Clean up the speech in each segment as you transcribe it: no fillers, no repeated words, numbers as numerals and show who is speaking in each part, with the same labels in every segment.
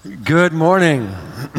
Speaker 1: Good morning.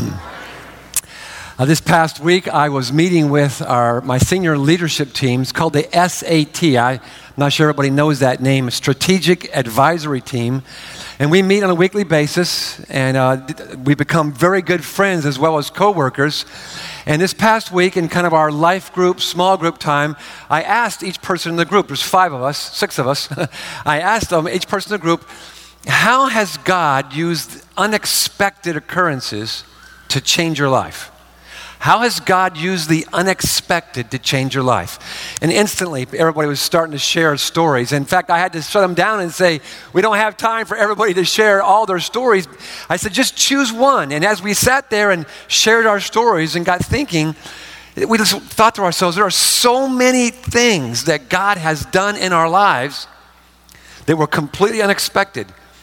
Speaker 1: This past week, I was meeting with my senior leadership team. It's called the SAT. I'm not sure everybody knows that name, Strategic Advisory Team. And we meet on a weekly basis, and we become very good friends as well as coworkers. And this past week, in kind of our life group, small group time, I asked each person in the group, there's 6 of us, I asked them, each person in the group, how has God used unexpected occurrences to change your life? How has God used the unexpected to change your life? And instantly, everybody was starting to share stories. In fact, I had to shut them down and say, we don't have time for everybody to share all their stories. I said, just choose one. And as we sat there and shared our stories and got thinking, we just thought to ourselves, there are so many things that God has done in our lives that were completely unexpected.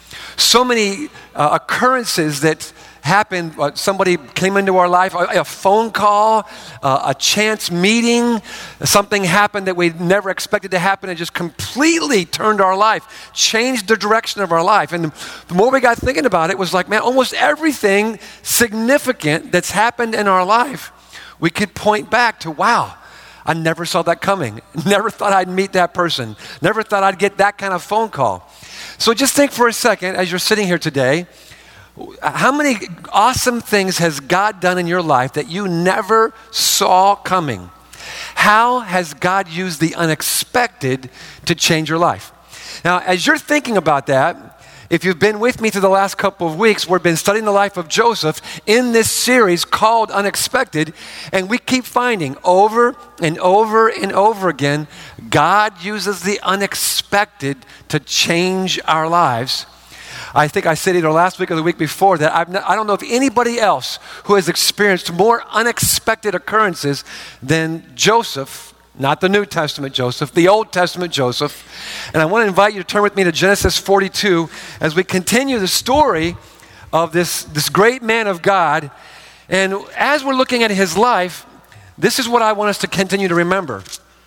Speaker 1: So many occurrences that happened. Somebody came into our life, a phone call, a chance meeting, something happened that we never expected to happen and just completely turned our life, changed the direction of our life. And the more we got thinking about it, it was like, man, almost everything significant that's happened in our life, we could point back to, wow, I never saw that coming. Never thought I'd meet that person. Never thought I'd get that kind of phone call. So just think for a second as you're sitting here today, how many awesome things has God done in your life that you never saw coming? How has God used the unexpected to change your life? Now, as you're thinking about that, if you've been with me through the last couple of weeks, we've been studying the life of Joseph in this series called Unexpected, and we keep finding over and over and over again, God uses the unexpected to change our lives. I think I said either last week or the week before that I don't know of anybody else who has experienced more unexpected occurrences than Joseph. Not the New Testament Joseph, the Old Testament Joseph. And I want to invite you to turn with me to Genesis 42 as we continue the story of this great man of God. And as we're looking at his life, this is what I want us to continue to remember.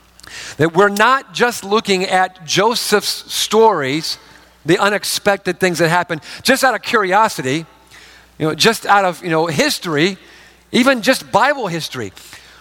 Speaker 1: That we're not just looking at Joseph's stories, the unexpected things that happen, just out of curiosity, just out of, history, even just Bible history.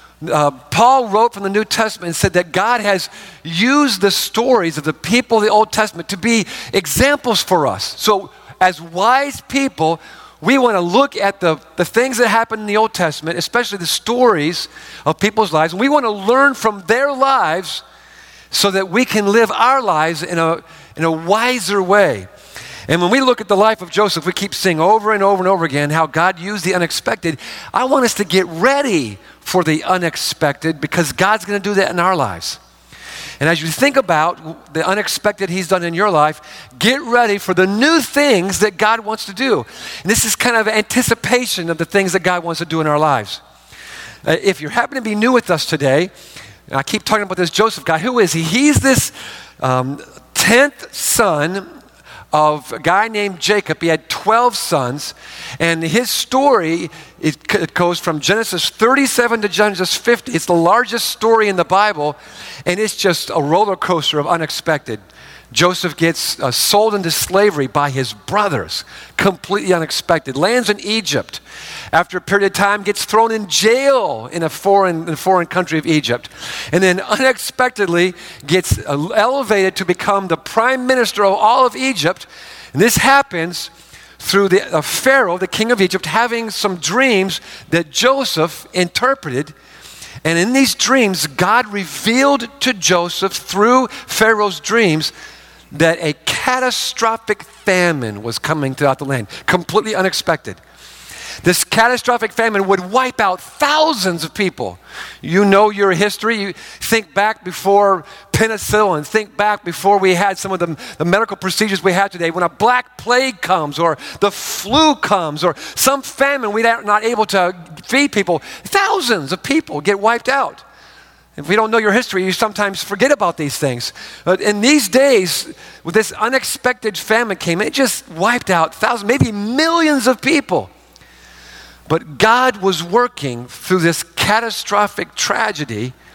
Speaker 1: Paul wrote from the New Testament and said that God has used the stories of the people of the Old Testament to be examples for us. So as wise people, we want to look at the things that happened in the Old Testament, especially the stories of people's lives, and we want to learn from their lives so that we can live our lives in a wiser way. And when we look at the life of Joseph, we keep seeing over and over and over again how God used the unexpected. I want us to get ready for the unexpected because God's going to do that in our lives. And as you think about the unexpected he's done in your life, get ready for the new things that God wants to do. And this is kind of anticipation of the things that God wants to do in our lives. If you happen to be new with us today, I keep talking about this Joseph guy. Who is he? He's this 10th son of a guy named Jacob. He had 12 sons, and his story, it goes from Genesis 37 to Genesis 50. It's the largest story in the Bible, and it's just a roller coaster of unexpected. Joseph gets sold into slavery by his brothers, completely unexpected. Lands in Egypt. After a period of time, gets thrown in jail in a foreign country of Egypt. And then unexpectedly gets elevated to become the prime minister of all of Egypt. And this happens through the Pharaoh, the king of Egypt, having some dreams that Joseph interpreted. And in these dreams, God revealed to Joseph through Pharaoh's dreams that a catastrophic famine was coming throughout the land, completely unexpected. This catastrophic famine would wipe out thousands of people. You know your history. You think back before penicillin. Think back before we had some of the medical procedures we have today. When a black plague comes or the flu comes or some famine we're not able to feed people, thousands of people get wiped out. If we don't know your history, you sometimes forget about these things. But in these days, with this unexpected famine came, it just wiped out thousands, maybe millions of people. But God was working through this catastrophic tragedy,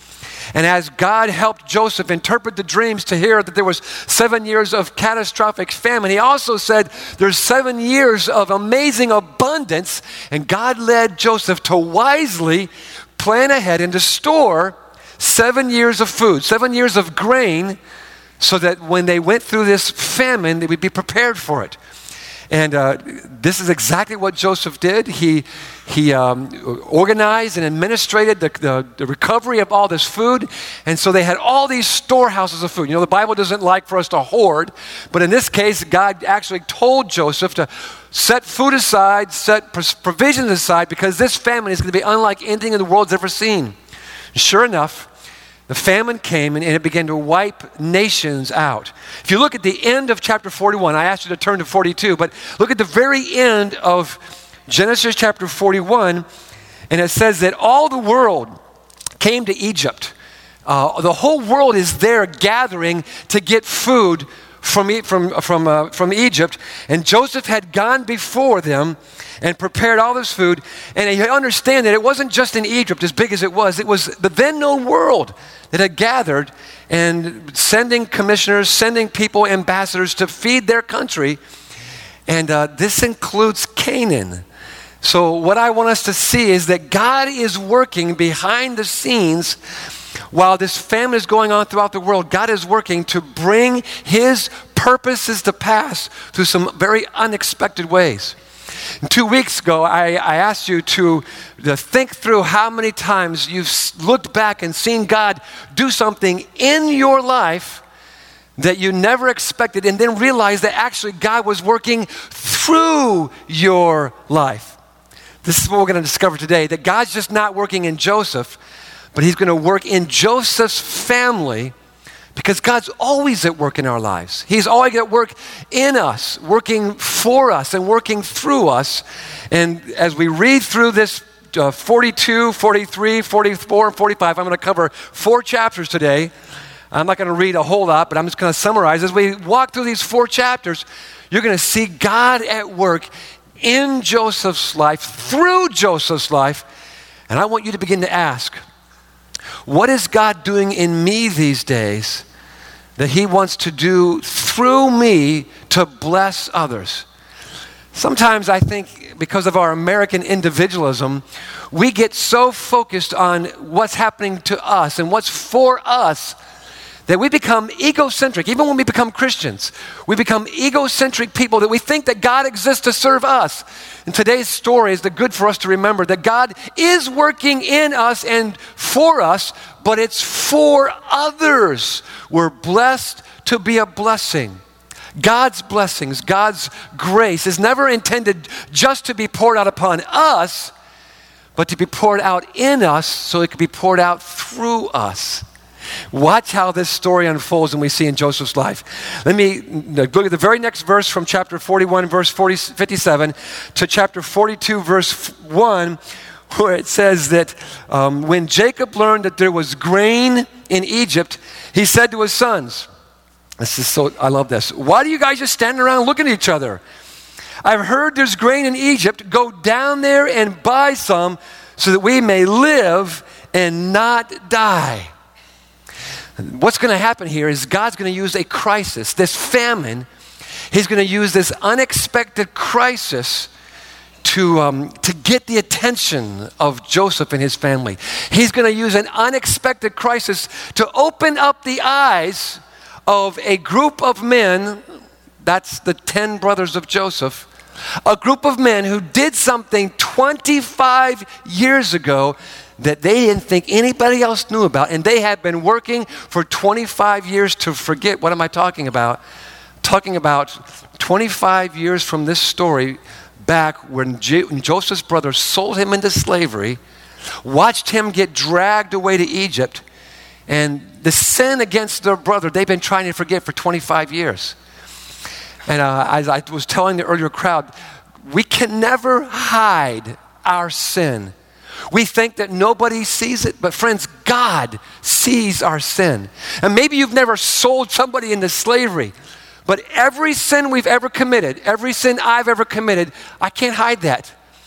Speaker 1: And as God helped Joseph interpret the dreams to hear that there was 7 years of catastrophic famine, he also said there's 7 years of amazing abundance. And God led Joseph to wisely plan ahead and to store 7 years of food, 7 years of grain, so that when they went through this famine, they would be prepared for it. And this is exactly what Joseph did. He organized and administrated the recovery of all this food. And so they had all these storehouses of food. You know, the Bible doesn't like for us to hoard. But in this case, God actually told Joseph to set food aside, set provisions aside, because this famine is going to be unlike anything in the world's ever seen. Sure enough, the famine came and it began to wipe nations out. If you look at the end of chapter 41, I asked you to turn to 42, but look at the very end of Genesis chapter 41, and it says that all the world came to Egypt. The whole world is there gathering to get food from Egypt, and Joseph had gone before them and prepared all this food. And you understand that it wasn't just in Egypt, as big as it was the then known world that had gathered and sending commissioners, sending people, ambassadors to feed their country. And this includes Canaan. So what I want us to see is that God is working behind the scenes. While this famine is going on throughout the world, God is working to bring his purposes to pass through some very unexpected ways. 2 weeks ago, I asked you to think through how many times you've looked back and seen God do something in your life that you never expected, and then realized that actually God was working through your life. This is what we're going to discover today, that God's just not working in Joseph, but he's going to work in Joseph's family, because God's always at work in our lives. He's always at work in us, working for us and working through us. And as we read through this 42, 43, 44, and 45, I'm going to cover 4 chapters today. I'm not going to read a whole lot, but I'm just going to summarize. As we walk through these 4 chapters, you're going to see God at work in Joseph's life, through Joseph's life. And I want you to begin to ask, what is God doing in me these days that he wants to do through me to bless others? Sometimes I think because of our American individualism, we get so focused on what's happening to us and what's for us that we become egocentric. Even when we become Christians, we become egocentric people, that we think that God exists to serve us. And today's story is good for us to remember that God is working in us and for us, but it's for others. We're blessed to be a blessing. God's blessings, God's grace is never intended just to be poured out upon us, but to be poured out in us so it can be poured out through us. Watch how this story unfolds and we see in Joseph's life. Let me look at the very next verse from chapter 41, verse 57, to chapter 42, verse 1, where it says that when Jacob learned that there was grain in Egypt, he said to his sons, I love this. Why do you guys just stand around looking at each other? I've heard there's grain in Egypt. Go down there and buy some so that we may live and not die. What's going to happen here is God's going to use a crisis, this famine. He's going to use this unexpected crisis to get the attention of Joseph and his family. He's going to use an unexpected crisis to open up the eyes of a group of men, that's the 10 brothers of Joseph, a group of men who did something 25 years ago that they didn't think anybody else knew about, and they had been working for 25 years to forget. What am I talking about? Talking about 25 years from this story back when Joseph's brothers sold him into slavery, watched him get dragged away to Egypt, and the sin against their brother they've been trying to forget for 25 years. And as I was telling the earlier crowd, we can never hide our sin. We think that nobody sees it, but friends, God sees our sin. And maybe you've never sold somebody into slavery, but every sin we've ever committed, every sin I've ever committed, I can't hide that.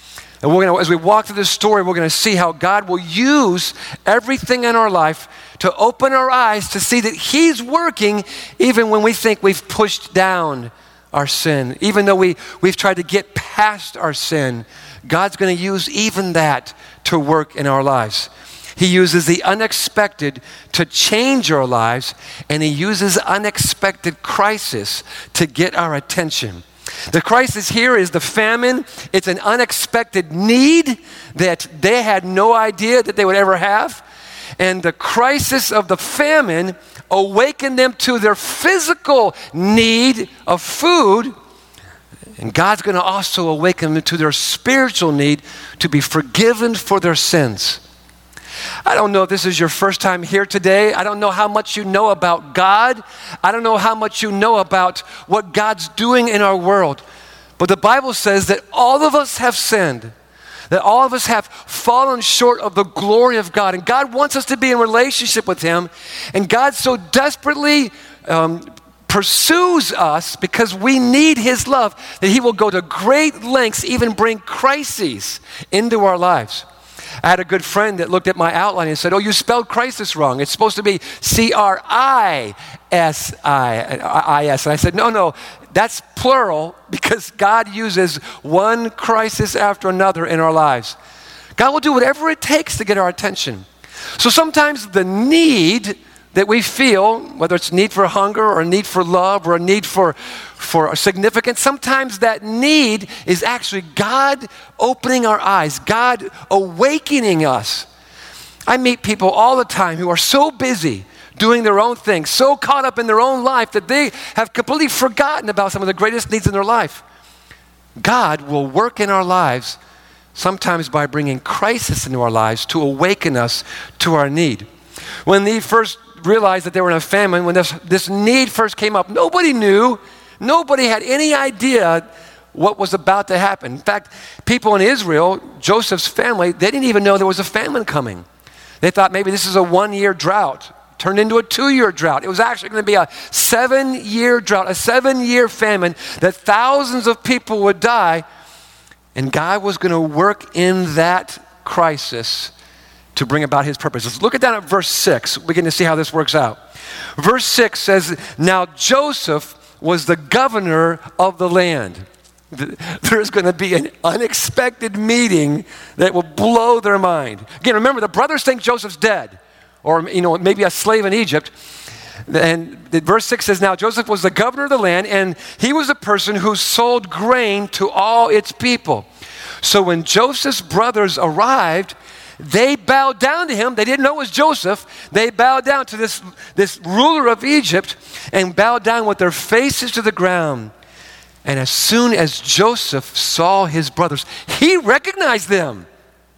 Speaker 1: And as we walk through this story, we're going to see how God will use everything in our life to open our eyes to see that he's working even when we think we've pushed down our sin. Even though we've tried to get past our sin, God's going to use even that to work in our lives. He uses the unexpected to change our lives, and he uses unexpected crisis to get our attention. The crisis here is the famine. It's an unexpected need that they had no idea that they would ever have. And the crisis of the famine awakened them to their physical need of food. And God's going to also awaken them to their spiritual need to be forgiven for their sins. I don't know if this is your first time here today. I don't know how much you know about God. I don't know how much you know about what God's doing in our world. But the Bible says that all of us have sinned, that all of us have fallen short of the glory of God. And God wants us to be in relationship with him. And God so desperately pursues us because we need his love that he will go to great lengths, even bring crises into our lives. I had a good friend that looked at my outline and said, "Oh, you spelled crisis wrong. It's supposed to be C-R-I-S-I-S." And I said, no, that's plural because God uses one crisis after another in our lives. God will do whatever it takes to get our attention. So sometimes the need that we feel, whether it's need for hunger or a need for love or a need for significance, sometimes that need is actually God opening our eyes, God awakening us. I meet people all the time who are so busy doing their own thing, so caught up in their own life that they have completely forgotten about some of the greatest needs in their life. God will work in our lives sometimes by bringing crisis into our lives to awaken us to our need. When they first realized that they were in a famine, when this need first came up, nobody knew, nobody had any idea what was about to happen. In fact, people in Israel, Joseph's family, they didn't even know there was a famine coming. They thought maybe this is a 1-year drought, turned into a 2-year drought. It was actually going to be a 7-year drought, a 7-year famine, that thousands of people would die, and God was going to work in that crisis to bring about his purpose. Let's look down at verse 6. We're going to see how this works out. Verse 6 says, "Now Joseph was the governor of the land." There's going to be an unexpected meeting that will blow their mind. Again, remember, the brothers think Joseph's dead, or maybe a slave in Egypt. And verse 6 says, "Now Joseph was the governor of the land, and he was a person who sold grain to all its people. So when Joseph's brothers arrived, they bowed down to him." They didn't know it was Joseph. They bowed down to this ruler of Egypt and bowed down with their faces to the ground. And as soon as Joseph saw his brothers, he recognized them.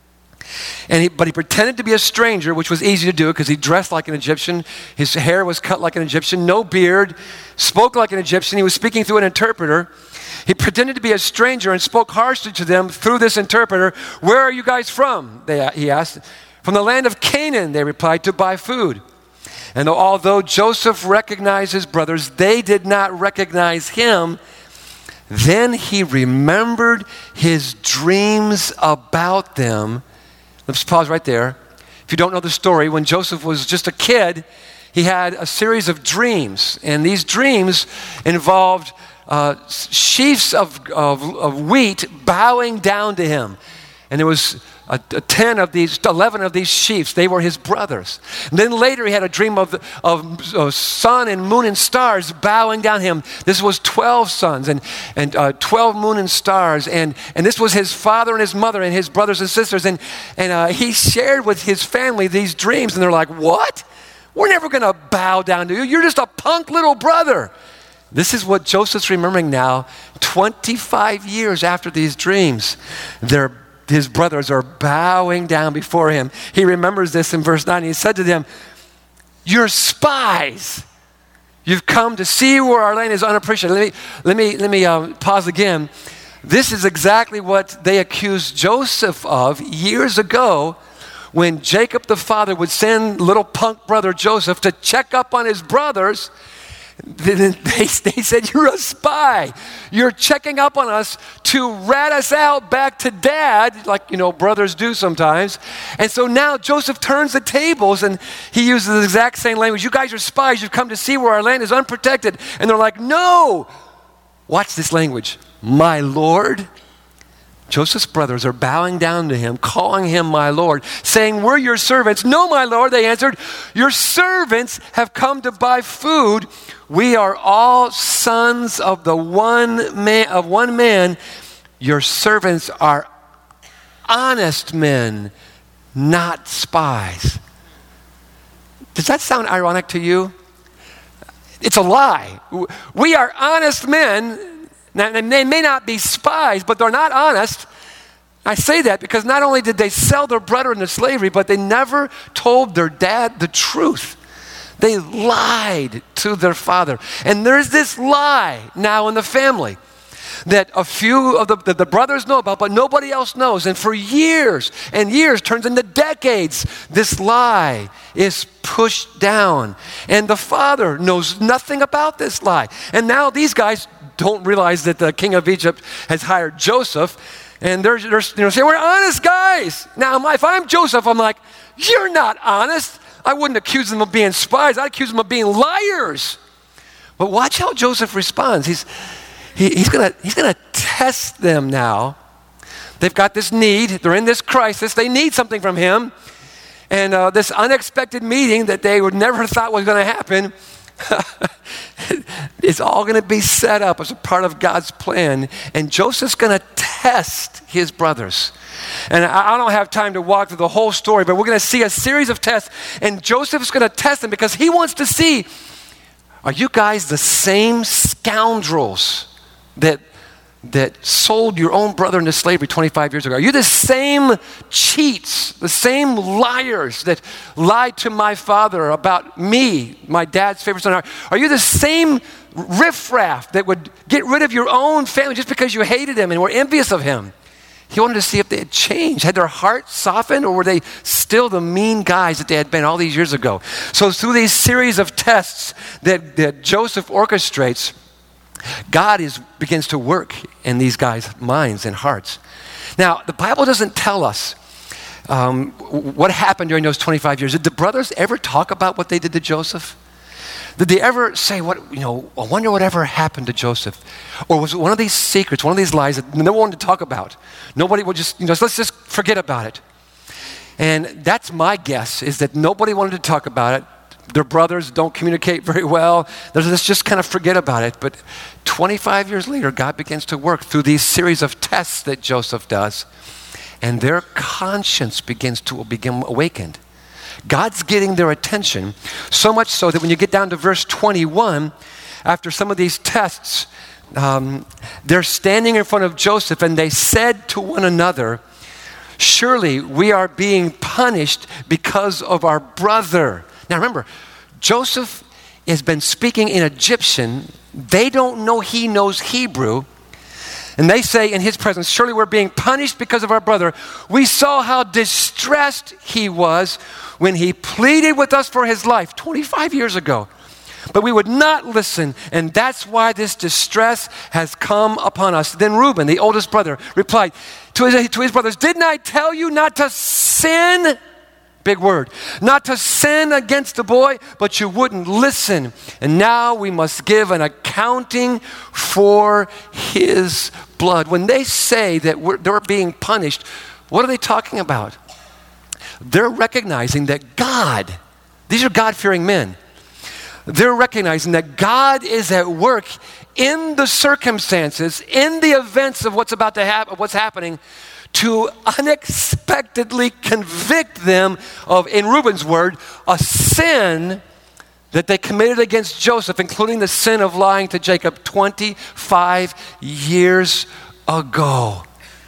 Speaker 1: But he pretended to be a stranger, which was easy to do because he dressed like an Egyptian. His hair was cut like an Egyptian, no beard, spoke like an Egyptian. He was speaking through an interpreter. He pretended to be a stranger and spoke harshly to them through this interpreter. "Where are you guys from?" he asked. "From the land of Canaan," they replied, "to buy food." And although Joseph recognized his brothers, they did not recognize him. Then he remembered his dreams about them. Let's pause right there. If you don't know the story, when Joseph was just a kid, he had a series of dreams. And these dreams involved sheaves of wheat bowing down to him. And there was 11 of these sheaves. They were his brothers. And then later he had a dream of sun and moon and stars bowing down him. This was 12 suns and 12 moon and stars. And this was his father and his mother and his brothers and sisters. And he shared with his family these dreams. And they're like, "What? We're never going to bow down to you. You're just a punk little brother." This is what Joseph's remembering now, 25 years after these dreams. His brothers are bowing down before him. He remembers this in verse 9. He said to them, "You're spies. You've come to see where our land is unappreciated." Let me pause again. This is exactly what they accused Joseph of years ago when Jacob the father would send little punk brother Joseph to check up on his brothers. They said, you're a spy. You're checking up on us to rat us out back to dad, like, brothers do sometimes. And so now Joseph turns the tables and he uses the exact same language. You guys are spies. You've come to see where our land is unprotected. And they're like, no. Watch this language. My Lord. Joseph's brothers are bowing down to him, calling him my Lord, saying, we're your servants. No, my Lord, they answered, your servants have come to buy food. We are all sons of one man. Your servants are honest men, not spies. Does that sound ironic to you? It's a lie. We are honest men. Now, they may not be spies, but they're not honest. I say that because not only did they sell their brother into slavery, but they never told their dad the truth. They lied to their father. And there's this lie now in the family that a few of the brothers know about, but nobody else knows. And for years and years, turns into decades, this lie is pushed down. And the father knows nothing about this lie. And now these guys don't realize that the king of Egypt has hired Joseph, and they're saying, we're honest guys. Now, if I'm Joseph, I'm like, you're not honest. I wouldn't accuse them of being spies. I'd accuse them of being liars. But watch how Joseph responds. He's gonna test them now. They've got this need. They're in this crisis. They need something from him. And this unexpected meeting that they would never thought was going to happen, it's all going to be set up as a part of God's plan. And Joseph's going to test his brothers. And I don't have time to walk through the whole story, but we're going to see a series of tests. And Joseph's going to test them because he wants to see, are you guys the same scoundrels that sold your own brother into slavery 25 years ago? Are you the same cheats, the same liars that lied to my father about me, my dad's favorite son? Are you the same riffraff that would get rid of your own family just because you hated him and were envious of him? He wanted to see if they had changed. Had their hearts softened, or were they still the mean guys that they had been all these years ago? So through these series of tests that Joseph orchestrates, God begins to work in these guys' minds and hearts. Now, the Bible doesn't tell us what happened during those 25 years. Did the brothers ever talk about what they did to Joseph? Did they ever say, I wonder what ever happened to Joseph? Or was it one of these secrets, one of these lies that no one wanted to talk about? Nobody would just, let's just forget about it. And that's my guess, is that nobody wanted to talk about it. Their brothers don't communicate very well. Let's just kind of forget about it. But 25 years later, God begins to work through these series of tests that Joseph does, and their conscience begin awakened. God's getting their attention, so much so that when you get down to verse 21, after some of these tests, they're standing in front of Joseph, and they said to one another, surely we are being punished because of our brother. Now remember, Joseph has been speaking in Egyptian. They don't know he knows Hebrew. And they say in his presence, surely we're being punished because of our brother. We saw how distressed he was when he pleaded with us for his life 25 years ago. But we would not listen, and that's why this distress has come upon us. Then Reuben, the oldest brother, replied to his brothers, didn't I tell you not to sin? Big word. Not to sin against the boy, but you wouldn't listen. And now we must give an accounting for his blood. When they say that they're being punished, what are they talking about? They're recognizing that God, these are God-fearing men, they're recognizing that God is at work in the circumstances, in the events of what's about to happen, what's happening, to unexpectedly convict them of, in Reuben's word, a sin that they committed against Joseph, including the sin of lying to Jacob 25 years ago.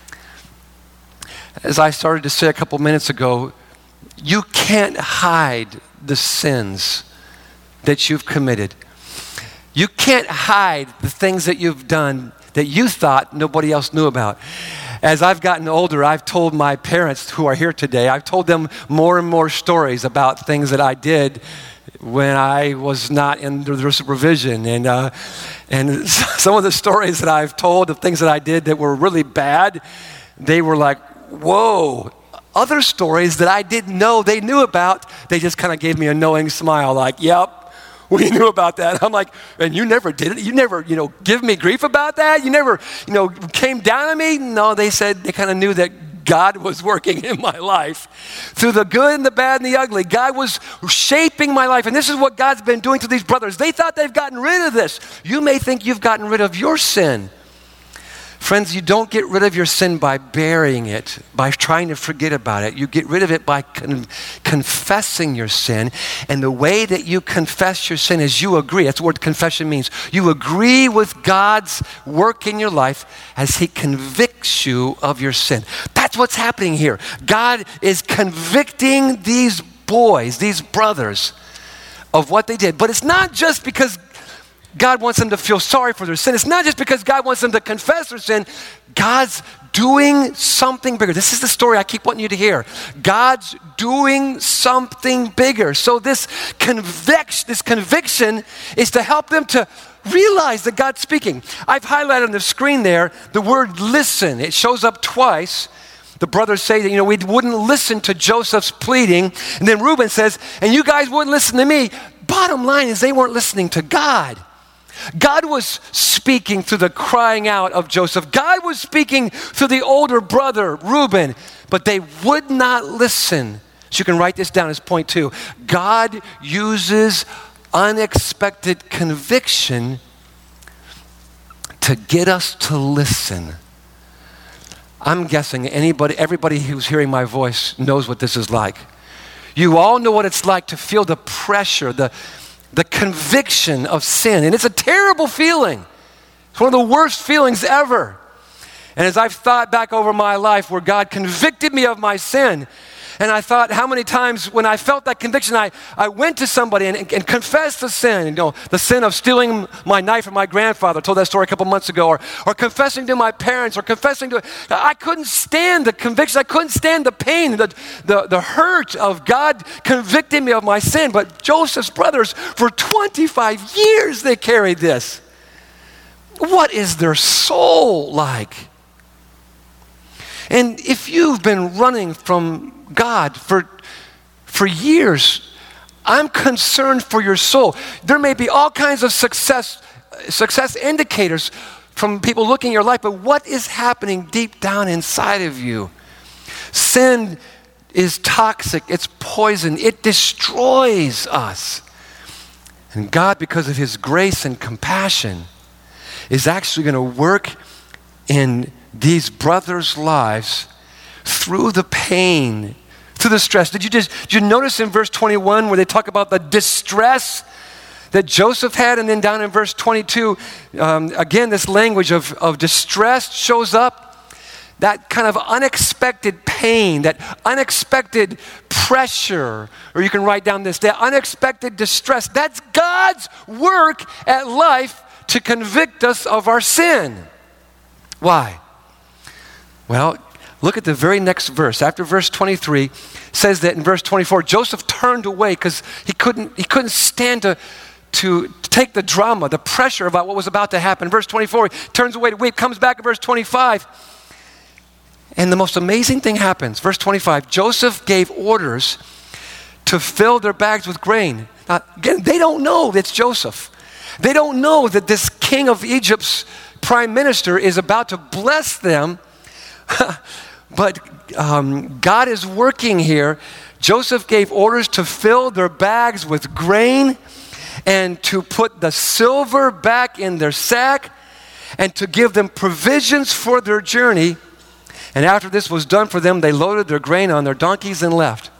Speaker 1: As I started to say a couple minutes ago, you can't hide the sins that you've committed. You can't hide the things that you've done that you thought nobody else knew about. As I've gotten older, I've told my parents who are here today, I've told them more and more stories about things that I did when I was not under their supervision. And some of the stories that I've told of things that I did that were really bad, they were like, whoa. Other stories that I didn't know they knew about, they just kind of gave me a knowing smile like, yep, we knew about that. I'm like, and you never did it? You never, give me grief about that? You never, came down on me? No, they said they kind of knew that God was working in my life. Through the good and the bad and the ugly, God was shaping my life. And this is what God's been doing to these brothers. They thought they've gotten rid of this. You may think you've gotten rid of your sin. Friends, you don't get rid of your sin by burying it, by trying to forget about it. You get rid of it by confessing your sin. And the way that you confess your sin is you agree. That's what confession means. You agree with God's work in your life as he convicts you of your sin. That's what's happening here. God is convicting these boys, these brothers, of what they did. But it's not just because God wants them to feel sorry for their sin. It's not just because God wants them to confess their sin. God's doing something bigger. This is the story I keep wanting you to hear. God's doing something bigger. So this conviction is to help them to realize that God's speaking. I've highlighted on the screen there the word listen. It shows up twice. The brothers say that, we wouldn't listen to Joseph's pleading. And then Reuben says, and you guys wouldn't listen to me. Bottom line is they weren't listening to God. God was speaking through the crying out of Joseph. God was speaking through the older brother, Reuben, but they would not listen. So you can write this down as point 2. God uses unexpected conviction to get us to listen. I'm guessing everybody who's hearing my voice knows what this is like. You all know what it's like to feel the pressure, the conviction of sin. And it's a terrible feeling. It's one of the worst feelings ever. And as I've thought back over my life where God convicted me of my sin, and I thought how many times when I felt that conviction, I went to somebody and confessed the sin, the sin of stealing my knife from my grandfather. I told that story a couple months ago, or confessing to my parents, or I couldn't stand the conviction. I couldn't stand the pain, the hurt of God convicting me of my sin. But Joseph's brothers, for 25 years, they carried this. What is their soul like? And if you've been running from God for years, I'm concerned for your soul. There may be all kinds of success indicators from people looking at your life, but what is happening deep down inside of you? Sin is toxic, it's poison, it destroys us. And God, because of his grace and compassion, is actually going to work in these brothers' lives through the pain, through the stress. Did you notice in verse 21 where they talk about the distress that Joseph had? And then down in verse 22, again, this language of distress shows up. That kind of unexpected pain, that unexpected pressure, or you can write down this, that unexpected distress. That's God's work at life to convict us of our sin. Why? Well, look at the very next verse. After verse 23, says that in verse 24, Joseph turned away because he couldn't stand to take the drama, the pressure about what was about to happen. Verse 24, he turns away to weep, comes back in verse 25, and the most amazing thing happens. Verse 25, Joseph gave orders to fill their bags with grain. Now, again, they don't know it's Joseph. They don't know that this king of Egypt's prime minister is about to bless them. But God is working here. Joseph gave orders to fill their bags with grain and to put the silver back in their sack and to give them provisions for their journey. And after this was done for them, they loaded their grain on their donkeys and left.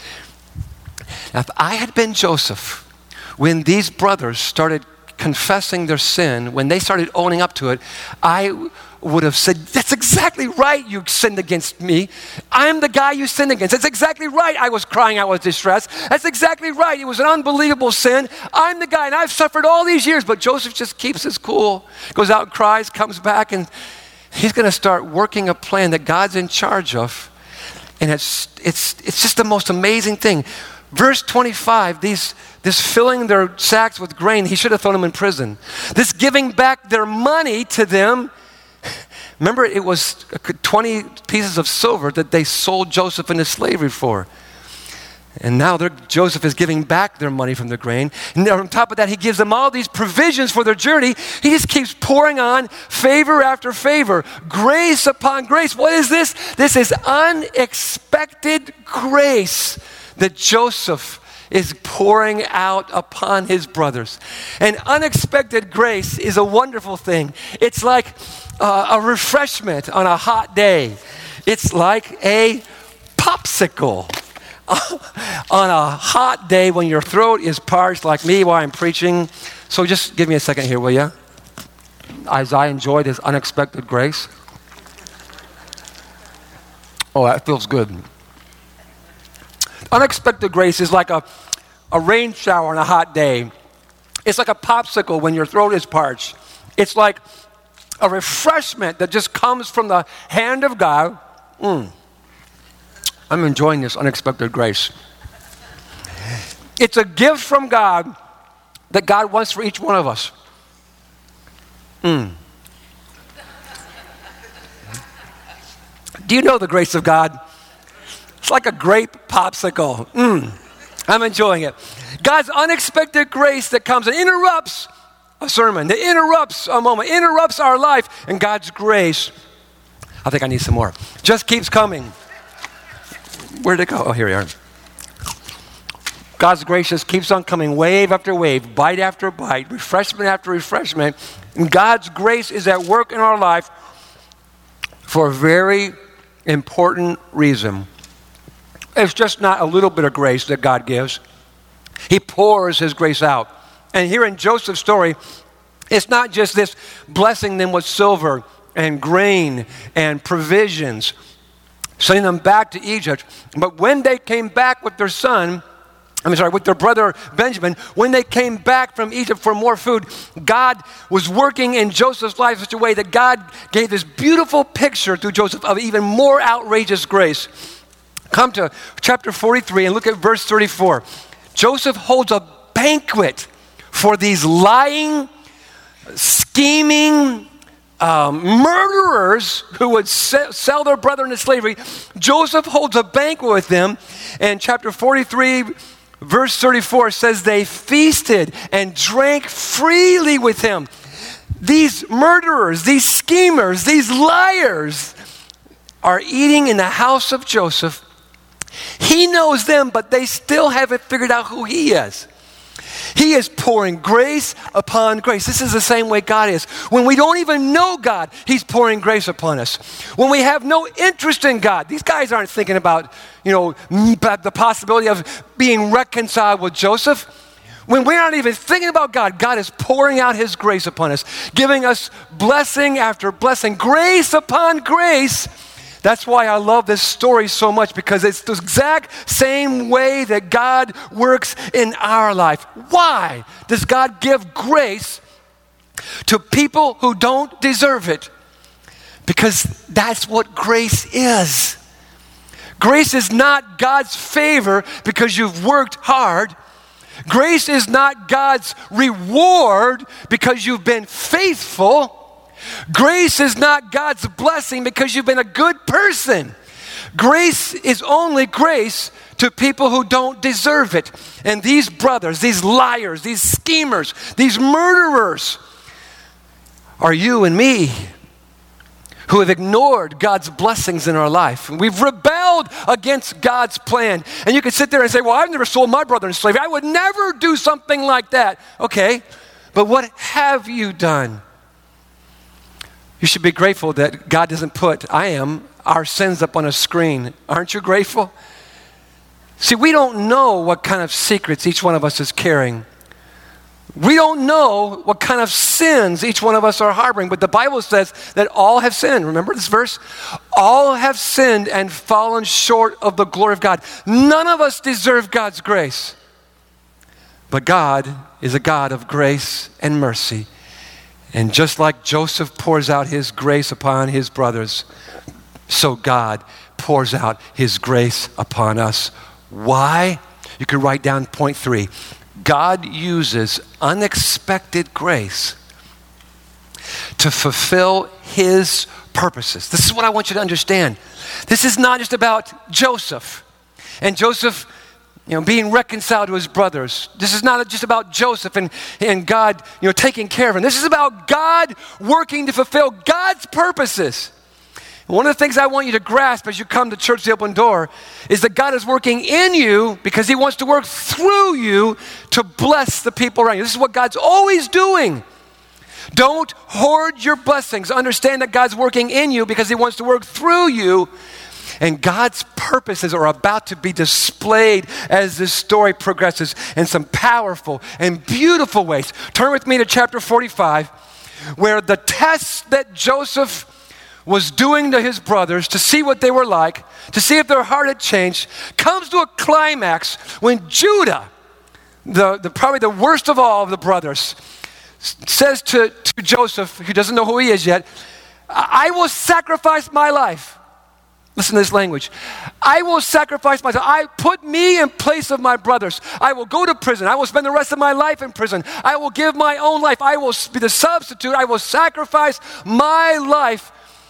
Speaker 1: Now, if I had been Joseph, when these brothers started confessing their sin, when they started owning up to it, I would have said, that's exactly right, you sinned against me. I'm the guy you sinned against. That's exactly right, I was crying out with distress. That's exactly right, it was an unbelievable sin. I'm the guy, and I've suffered all these years. But Joseph just keeps his cool, goes out and cries, comes back, and he's going to start working a plan that God's in charge of. And it's just the most amazing thing. Verse 25, this filling their sacks with grain, he should have thrown them in prison. This giving back their money to them, remember it was 20 pieces of silver that they sold Joseph into slavery for. And now Joseph is giving back their money from the grain. And on top of that, he gives them all these provisions for their journey. He just keeps pouring on favor after favor, grace upon grace. What is this? This is unexpected grace that Joseph is pouring out upon his brothers. And unexpected grace is a wonderful thing. It's like a refreshment on a hot day. It's like a popsicle. On a hot day when your throat is parched like me while I'm preaching. So just give me a second here, will you? As I enjoy this unexpected grace. Oh, that feels good. Unexpected grace is like a rain shower on a hot day. It's like a popsicle when your throat is parched. It's like a refreshment that just comes from the hand of God. I'm enjoying this unexpected grace. It's a gift from God that God wants for each one of us. Do you know the grace of God? It's like a grape popsicle. I'm enjoying it. God's unexpected grace that comes and interrupts a sermon, that interrupts a moment, interrupts our life, and God's grace, I think I need some more, just keeps coming. Where'd it go? Oh, here we are. God's grace just keeps on coming, wave after wave, bite after bite, refreshment after refreshment. And God's grace is at work in our life for a very important reason. It's just not a little bit of grace that God gives. He pours his grace out. And here in Joseph's story, it's not just this blessing them with silver and grain and provisions, sending them back to Egypt. But when they came back with their with their brother Benjamin, when they came back from Egypt for more food, God was working in Joseph's life in such a way that God gave this beautiful picture through Joseph of even more outrageous grace. Come to chapter 43 and look at verse 34. Joseph holds a banquet for these lying, scheming, murderers who would sell their brother into slavery. Joseph holds a banquet with them, and chapter 43 verse 34 says they feasted and drank freely with him. These murderers, these schemers, these liars are eating in the house of Joseph. He knows them, but they still haven't figured out who he is. He is pouring grace upon grace. This is the same way God is. When we don't even know God, he's pouring grace upon us. When we have no interest in God, these guys aren't thinking about, the possibility of being reconciled with Joseph. When we're not even thinking about God, God is pouring out his grace upon us, giving us blessing after blessing, grace upon grace. That's why I love this story so much, because it's the exact same way that God works in our life. Why does God give grace to people who don't deserve it? Because that's what grace is. Grace is not God's favor because you've worked hard. Grace is not God's reward because you've been faithful. Grace is not God's blessing because you've been a good person. Grace is only grace to people who don't deserve it. And these brothers, these liars, these schemers, these murderers are you and me who have ignored God's blessings in our life. We've rebelled against God's plan. And you can sit there and say, well, I've never sold my brother into slavery. I would never do something like that. Okay, but what have you done? You should be grateful that God doesn't put our sins up on a screen. Aren't you grateful? See, we don't know what kind of secrets each one of us is carrying. We don't know what kind of sins each one of us are harboring, but the Bible says that all have sinned. Remember this verse? All have sinned and fallen short of the glory of God. None of us deserve God's grace. But God is a God of grace and mercy. And just like Joseph pours out his grace upon his brothers, so God pours out his grace upon us. Why? You could write down point 3. God uses unexpected grace to fulfill his purposes. This is what I want you to understand. This is not just about Joseph and Joseph, being reconciled to his brothers. This is not just about Joseph and God, taking care of him. This is about God working to fulfill God's purposes. One of the things I want you to grasp as you come to Church the Open Door is that God is working in you because he wants to work through you to bless the people around you. This is what God's always doing. Don't hoard your blessings. Understand that God's working in you because he wants to work through you. And God's purposes are about to be displayed as this story progresses in some powerful and beautiful ways. Turn with me to chapter 45, where the test that Joseph was doing to his brothers to see what they were like, to see if their heart had changed, comes to a climax when Judah, probably the worst of all of the brothers, says to Joseph, who doesn't know who he is yet, I will sacrifice my life. Listen to this language. I will sacrifice myself. I put me in place of my brothers. I will go to prison. I will spend the rest of my life in prison. I will give my own life. I will be the substitute. I will sacrifice my life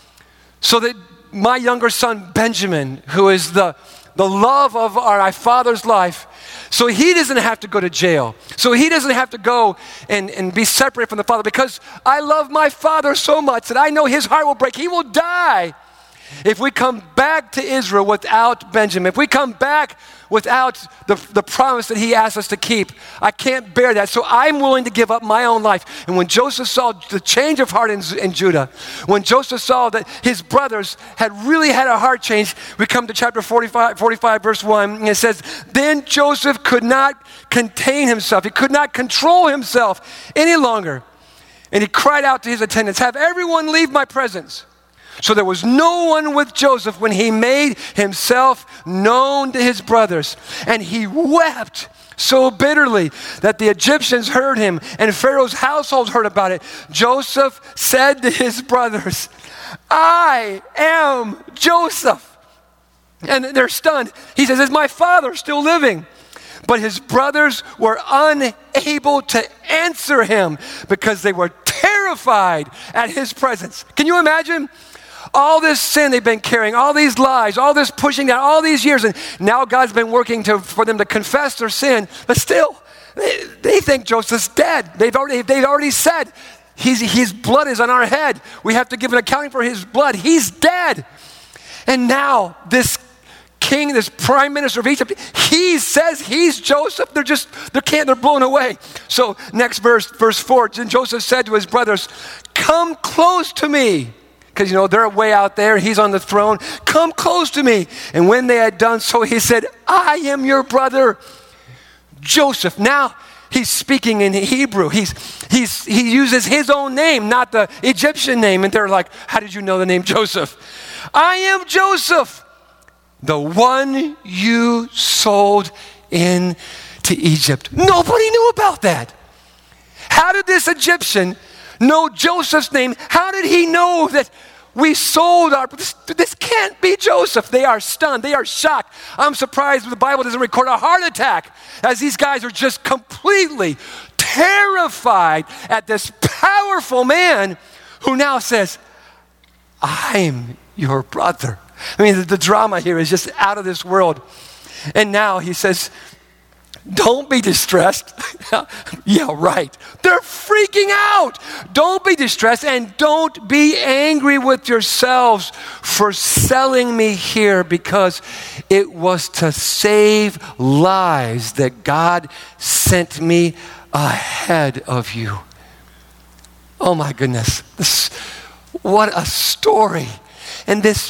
Speaker 1: so that my younger son, Benjamin, who is the love of my father's life, so he doesn't have to go to jail. So he doesn't have to go and be separated from the father, because I love my father so much that I know his heart will break. He will die if we come back to Israel without Benjamin, if we come back without the promise that he asked us to keep. I can't bear that, so I'm willing to give up my own life. And when Joseph saw the change of heart in Judah, when Joseph saw that his brothers had really had a heart change, we come to chapter 45 verse 1, and it says, then Joseph could not contain himself. He could not control himself any longer. And he cried out to his attendants, have everyone leave my presence. So there was no one with Joseph when he made himself known to his brothers. And he wept so bitterly that the Egyptians heard him and Pharaoh's household heard about it. Joseph said to his brothers, I am Joseph. And they're stunned. He says, is my father still living? But his brothers were unable to answer him because they were terrified at his presence. Can you imagine? All this sin they've been carrying, all these lies, all this pushing down, all these years, and now God's been working for them to confess their sin, but still, they think Joseph's dead. They've already said, his blood is on our head. We have to give an accounting for his blood. He's dead. And now this king, this prime minister of Egypt, he says he's Joseph. They're blown away. So next verse 4, then Joseph said to his brothers, come close to me. Because, they're way out there. He's on the throne. Come close to me. And when they had done so, he said, I am your brother, Joseph. Now he's speaking in Hebrew. He uses his own name, not the Egyptian name. And they're like, how did you know the name Joseph? I am Joseph, the one you sold into Egypt. Nobody knew about that. How did this Egyptian know Joseph's name? How did he know that we sold this can't be Joseph? They are stunned. They are shocked. I'm surprised the Bible doesn't record a heart attack, as these guys are just completely terrified at this powerful man who now says, I'm your brother. I mean, the drama here is just out of this world. And now he says, don't be distressed. Yeah, right. They're freaking out. Don't be distressed, and don't be angry with yourselves for selling me here, because it was to save lives that God sent me ahead of you. Oh my goodness. What a story. And this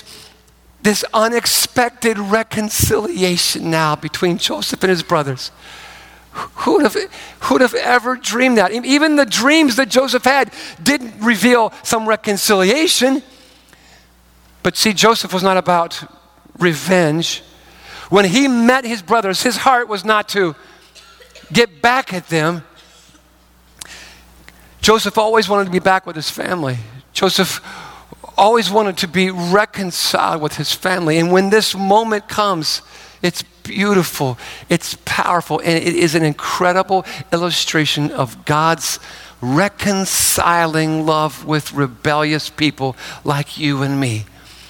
Speaker 1: unexpected reconciliation now between Joseph and his brothers. Who would have ever dreamed that? Even the dreams that Joseph had didn't reveal some reconciliation. But see, Joseph was not about revenge. When he met his brothers, his heart was not to get back at them. Joseph always wanted to be back with his family. Joseph always wanted to be reconciled with his family. And when this moment comes, it's beautiful, it's powerful, and it is an incredible illustration of God's reconciling love with rebellious people like you and me.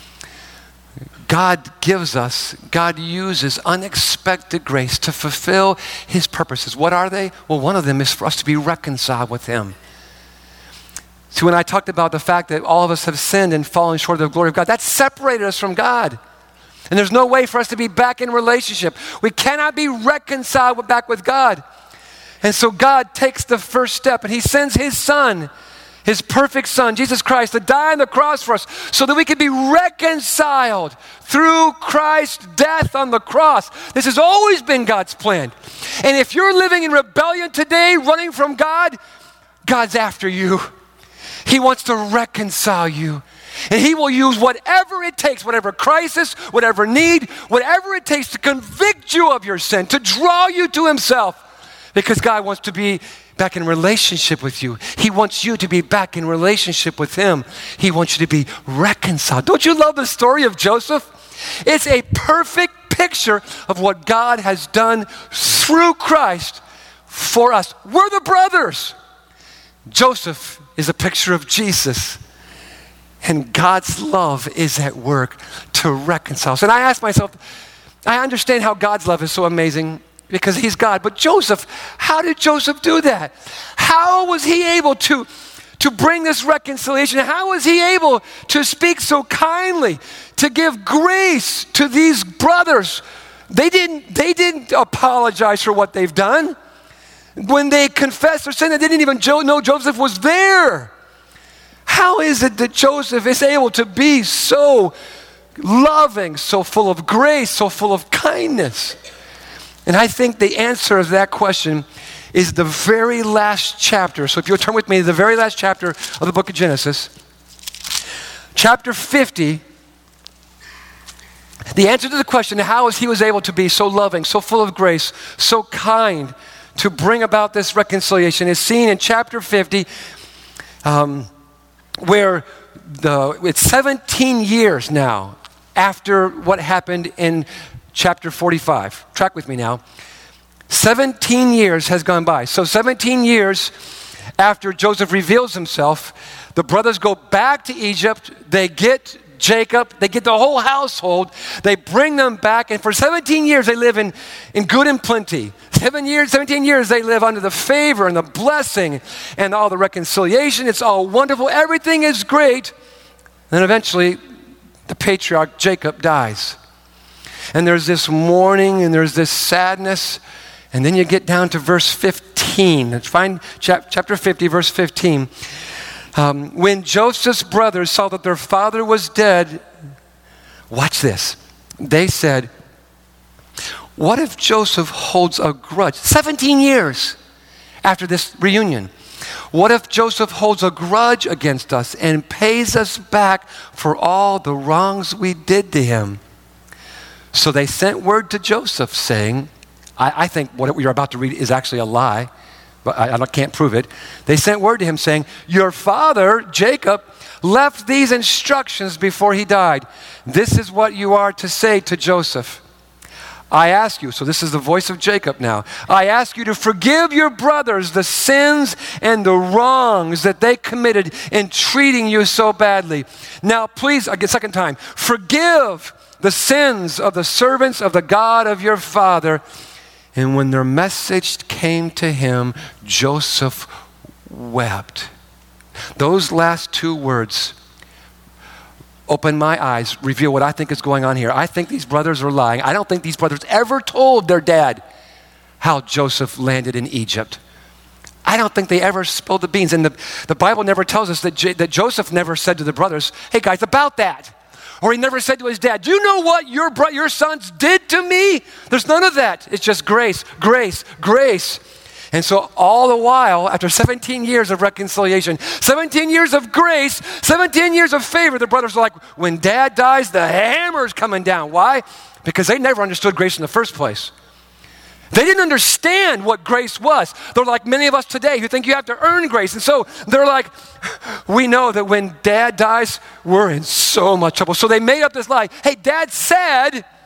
Speaker 1: God uses unexpected grace to fulfill his purposes. What are they? Well, one of them is for us to be reconciled with him. So when I talked about the fact that all of us have sinned and fallen short of the glory of God, that separated us from God. And there's no way for us to be back in relationship. We cannot be reconciled back with God. And so God takes the first step and he sends his son, his perfect son, Jesus Christ, to die on the cross for us so that we can be reconciled through Christ's death on the cross. This has always been God's plan. And if you're living in rebellion today, running from God, God's after you. He wants to reconcile you. And he will use whatever it takes, whatever crisis, whatever need, whatever it takes to convict you of your sin, to draw you to himself. Because God wants to be back in relationship with you. He wants you to be back in relationship with him. He wants you to be reconciled. Don't you love the story of Joseph? It's a perfect picture of what God has done through Christ for us. We're the brothers. Joseph is a picture of Jesus. And God's love is at work to reconcile us. And I ask myself, I understand how God's love is so amazing because he's God. But Joseph, how did Joseph do that? How was he able to bring this reconciliation? How was he able to speak so kindly, to give grace to these brothers? They didn't apologize for what they've done. When they confessed their sin, they didn't even know Joseph was there. How is it that Joseph is able to be so loving, so full of grace, so full of kindness? And I think the answer to that question is the very last chapter. So if you'll turn with me to the very last chapter of the book of Genesis, chapter 50, the answer to the question, how is he was able to be so loving, so full of grace, so kind to bring about this reconciliation is seen in chapter 50, where it's 17 years now after what happened in chapter 45. Track with me now. 17 years has gone by. So 17 years after Joseph reveals himself, the brothers go back to Egypt. They get Jacob. They get the whole household. They bring them back. And for 17 years, they live in good and plenty. 17 years, they live under the favor and the blessing and all the reconciliation. It's all wonderful. Everything is great. Then eventually, the patriarch Jacob dies. And there's this mourning and there's this sadness. And then you get down to verse 15. Let's find chapter 50, verse 15. When Joseph's brothers saw that their father was dead, watch this. They said, what if Joseph holds a grudge? 17 years after this reunion. What if Joseph holds a grudge against us and pays us back for all the wrongs we did to him? So they sent word to Joseph saying, I think what you're about to read is actually a lie, but I can't prove it. They sent word to him saying, your father, Jacob, left these instructions before he died. This is what you are to say to Joseph. I ask you, so this is the voice of Jacob now. I ask you to forgive your brothers the sins and the wrongs that they committed in treating you so badly. Now, please, again, second time, forgive the sins of the servants of the God of your father. And when their message came to him, Joseph wept. Those last two words open my eyes, reveal what I think is going on here. I think these brothers are lying. I don't think these brothers ever told their dad how Joseph landed in Egypt. I don't think they ever spilled the beans. And the Bible never tells us that Joseph never said to the brothers, hey guys, about that. Or he never said to his dad, do you know what your sons did to me? There's none of that. It's just grace, grace, grace. And so all the while, after 17 years of reconciliation, 17 years of grace, 17 years of favor, the brothers are like, when dad dies, the hammer's coming down. Why? Because they never understood grace in the first place. They didn't understand what grace was. They're like many of us today who think you have to earn grace. And so they're like, we know that when dad dies, we're in so much trouble. So they made up this lie. Hey, dad said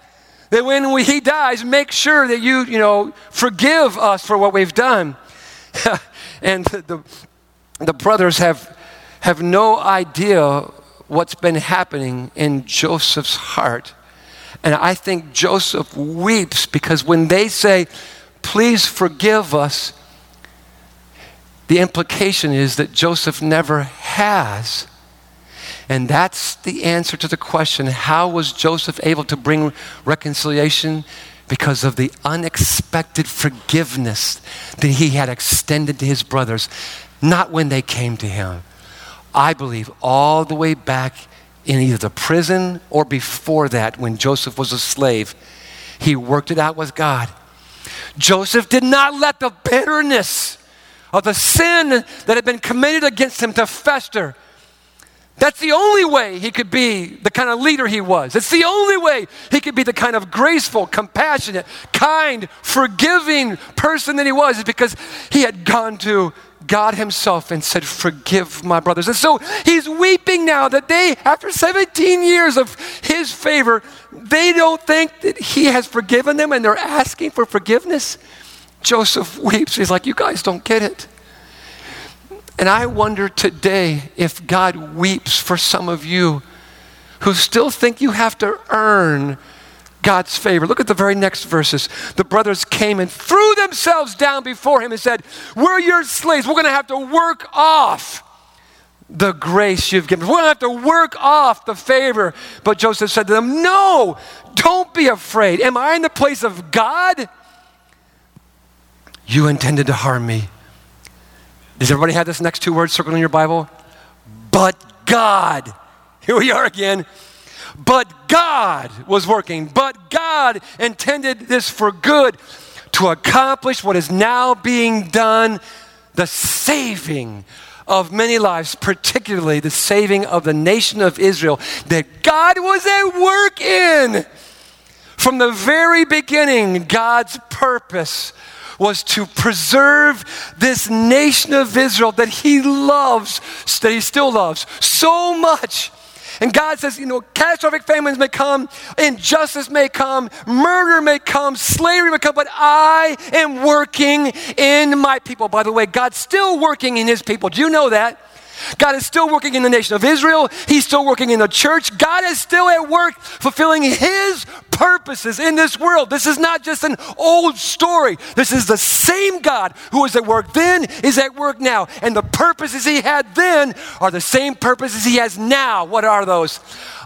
Speaker 1: that when he dies, make sure that you forgive us for what we've done. And the brothers have no idea what's been happening in Joseph's heart. And I think Joseph weeps because when they say, please forgive us, the implication is that Joseph never has. And that's the answer to the question, how was Joseph able to bring reconciliation? Because of the unexpected forgiveness that he had extended to his brothers, not when they came to him. I believe all the way back in either the prison or before that, when Joseph was a slave, he worked it out with God. Joseph did not let the bitterness of the sin that had been committed against him to fester. That's the only way he could be the kind of leader he was. It's the only way he could be the kind of graceful, compassionate, kind, forgiving person that he was, is because he had gone to God himself and said, forgive my brothers. And so he's weeping now that they, after 17 years of his favor, they don't think that he has forgiven them and they're asking for forgiveness. Joseph weeps. He's like, you guys don't get it. And I wonder today if God weeps for some of you who still think you have to earn God's favor. Look at the very next verses. The brothers came and threw themselves down before him and said, we're your slaves. We're going to have to work off the grace you've given. We're going to have to work off the favor. But Joseph said to them, no, don't be afraid. Am I in the place of God? You intended to harm me. Does everybody have this next two words circled in your Bible? But God. Here we are again. But God was working. But God intended this for good to accomplish what is now being done, the saving of many lives, particularly the saving of the nation of Israel that God was at work in. From the very beginning, God's purpose was to preserve this nation of Israel that he loves, that he still loves so much. And God says, catastrophic famines may come, injustice may come, murder may come, slavery may come, but I am working in my people. By the way, God's still working in his people. Do you know that? God is still working in the nation of Israel. He's still working in the church. God is still at work fulfilling his purposes in this world. This is not just an old story. This is the same God who was at work then is at work now. And the purposes he had then are the same purposes he has now. What are those?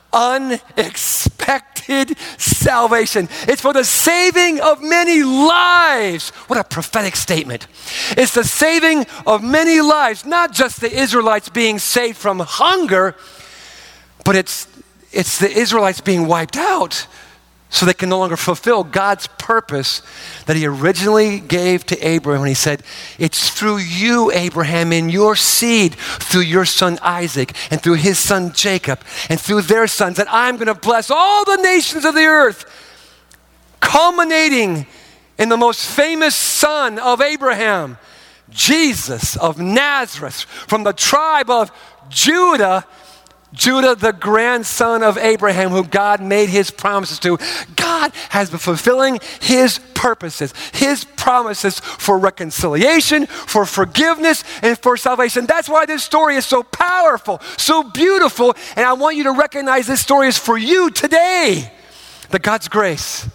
Speaker 1: Unexpected salvation. It's for the saving of many lives. What a prophetic statement. It's the saving of many lives, not just the Israelites being saved from hunger, but it's the Israelites being wiped out so they can no longer fulfill God's purpose that he originally gave to Abraham when he said, it's through you, Abraham, and your seed, through your son Isaac, and through his son Jacob, and through their sons, that I'm going to bless all the nations of the earth, culminating in the most famous son of Abraham, Jesus of Nazareth, from the tribe of Judah, the grandson of Abraham, who God made his promises to. God has been fulfilling his purposes, his promises for reconciliation, for forgiveness, and for salvation. That's why this story is so powerful, so beautiful, and I want you to recognize this story is for you today. That God's grace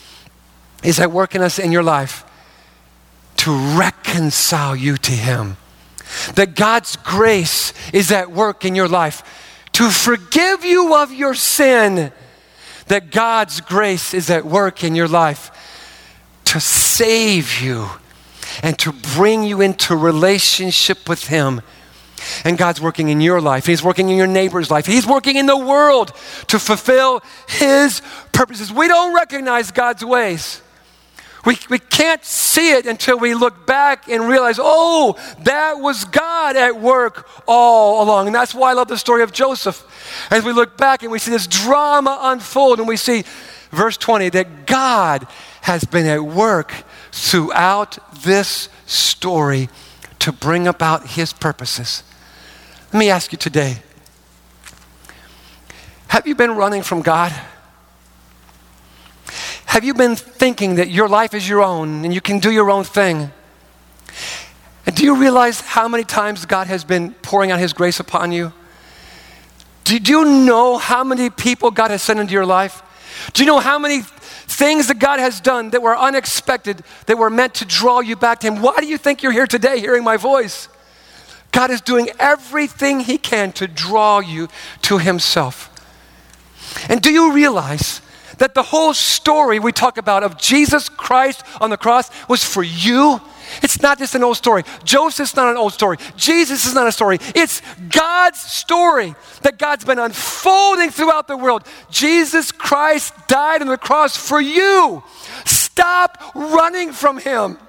Speaker 1: is at work in us in your life to reconcile you to him. That God's grace is at work in your life to forgive you of your sin. That God's grace is at work in your life to save you and to bring you into relationship with him. And God's working in your life. He's working in your neighbor's life. He's working in the world to fulfill his purposes. We don't recognize God's ways. We can't see it until we look back and realize, oh, that was God at work all along. And that's why I love the story of Joseph. As we look back and we see this drama unfold and we see, verse 20, that God has been at work throughout this story to bring about his purposes. Let me ask you today, have you been running from God? Have you been thinking that your life is your own and you can do your own thing? And do you realize how many times God has been pouring out his grace upon you? Do you know how many people God has sent into your life? Do you know how many things that God has done that were unexpected, that were meant to draw you back to him? Why do you think you're here today hearing my voice? God is doing everything he can to draw you to himself. And do you realize that the whole story we talk about of Jesus Christ on the cross was for you? It's not just an old story. Joseph's not an old story. Jesus is not a story. It's God's story that God's been unfolding throughout the world. Jesus Christ died on the cross for you. Stop running from him.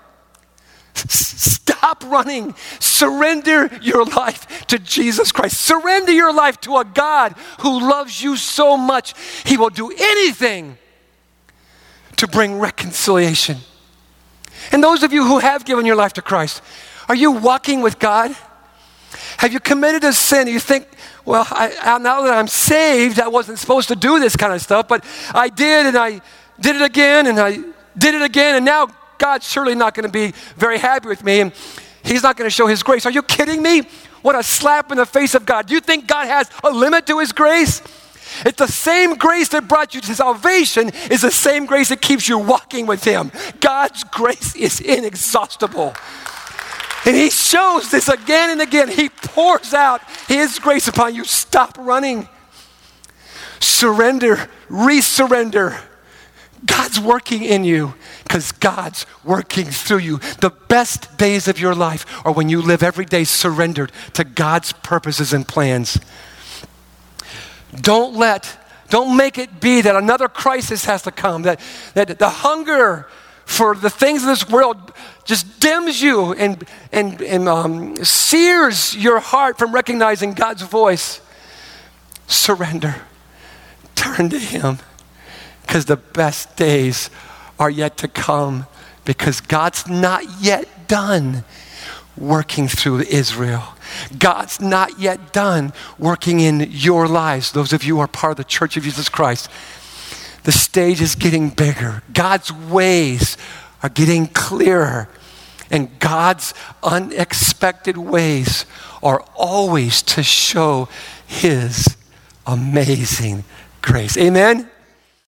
Speaker 1: Stop running. Surrender your life to Jesus Christ. Surrender your life to a God who loves you so much, he will do anything to bring reconciliation. And those of you who have given your life to Christ, are you walking with God? Have you committed a sin? You think, well, now that I'm saved, I wasn't supposed to do this kind of stuff, but I did, and I did it again, and I did it again, and now God's surely not going to be very happy with me, and he's not going to show his grace. Are you kidding me? What a slap in the face of God. Do you think God has a limit to his grace? It's the same grace that brought you to salvation is the same grace that keeps you walking with him. God's grace is inexhaustible. And he shows this again and again. He pours out his grace upon you. Stop running. Surrender, resurrender. God's working in you because God's working through you. The best days of your life are when you live every day surrendered to God's purposes and plans. Don't make it be that another crisis has to come, that the hunger for the things of this world just dims you and sears your heart from recognizing God's voice. Surrender. Turn to him, because the best days are yet to come, because God's not yet done working through Israel. God's not yet done working in your lives. Those of you who are part of the Church of Jesus Christ, the stage is getting bigger. God's ways are getting clearer. And God's unexpected ways are always to show his amazing grace. Amen?